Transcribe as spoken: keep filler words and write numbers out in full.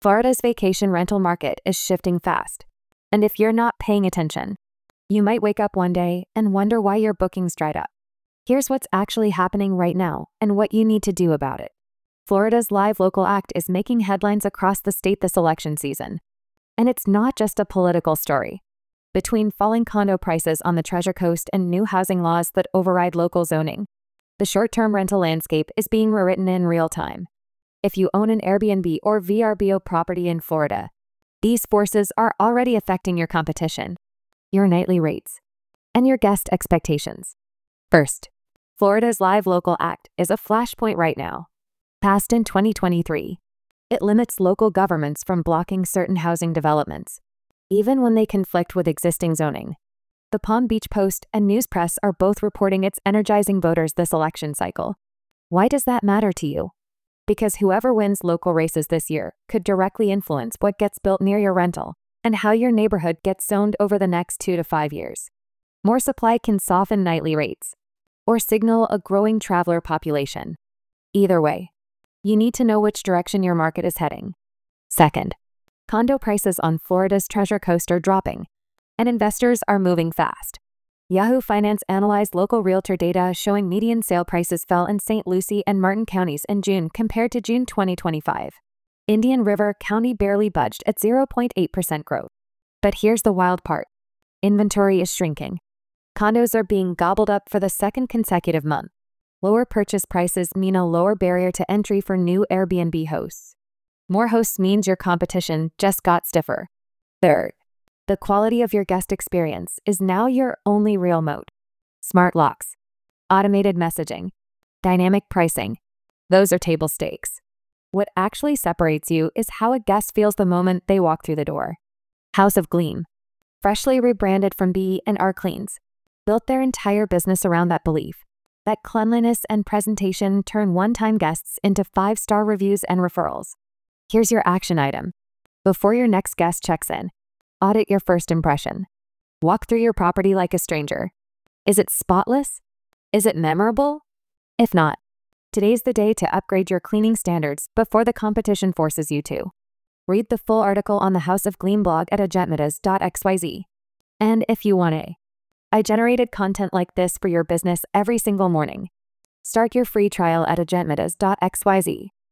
Florida's vacation rental market is shifting fast. And if you're not paying attention, you might wake up one day and wonder why your bookings dried up. Here's what's actually happening right now and what you need to do about it. Florida's Live Local Act is making headlines across the state this election season. And it's not just a political story. Between falling condo prices on the Treasure Coast and new housing laws that override local zoning, the short-term rental landscape is being rewritten in real time. If you own an Airbnb or V R B O property in Florida, these forces are already affecting your competition, your nightly rates, and your guest expectations. First, Florida's Live Local Act is a flashpoint right now. Passed in twenty twenty-three, it limits local governments from blocking certain housing developments, even when they conflict with existing zoning. The Palm Beach Post and News Press are both reporting it's energizing voters this election cycle. Why does that matter to you? Because whoever wins local races this year could directly influence what gets built near your rental and how your neighborhood gets zoned over the next two to five years. More supply can soften nightly rates or signal a growing traveler population. Either way, you need to know which direction your market is heading. Second, condo prices on Florida's Treasure Coast are dropping, and investors are moving fast. Yahoo Finance analyzed local realtor data showing median sale prices fell in Saint Lucie and Martin counties in June compared to June twenty twenty-five. Indian River County barely budged at zero point eight percent growth. But here's the wild part. Inventory is shrinking. Condos are being gobbled up for the second consecutive month. Lower purchase prices mean a lower barrier to entry for new Airbnb hosts. More hosts means your competition just got stiffer. Third, the quality of your guest experience is now your only real moat. Smart locks, automated messaging, dynamic pricing. Those are table stakes. What actually separates you is how a guest feels the moment they walk through the door. House of Gleam, freshly rebranded from B and R Cleans, built their entire business around that belief that cleanliness and presentation turn one-time guests into five-star reviews and referrals. Here's your action item. Before your next guest checks in, audit your first impression. Walk through your property like a stranger. Is it spotless? Is it memorable? If not, today's the day to upgrade your cleaning standards before the competition forces you to. Read the full article on the House of Gleam blog at agentmetas dot x y z. And if you want a, I generated content like this for your business every single morning. Start your free trial at agentmetas dot x y z.